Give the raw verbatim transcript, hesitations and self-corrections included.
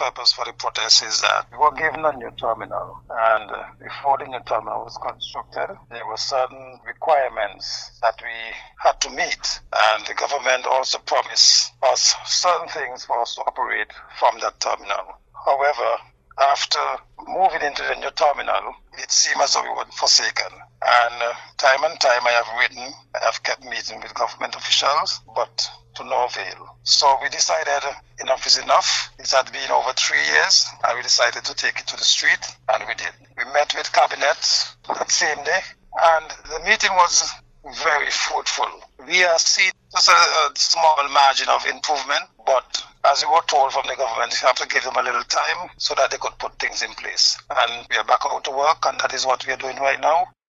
purpose for the protest is that we were given a new terminal, and uh, before the new terminal was constructed, there were certain requirements that we had to meet, and the government also promised us certain things for us to operate from that terminal. However, after moving into the new terminal, it seemed as though we were forsaken. And uh, time and time I have written, I have kept meeting with government officials, but to no avail. So we decided enough is enough. It had been over three years, and we decided to take it to the street, and we did. We met with cabinet that same day, and the meeting was very fruitful. We are seeing just a, a small margin of improvement, but as we were told from the government, you have to give them a little time so that they could put things in place. And we are back out to work, and that is what we are doing right now.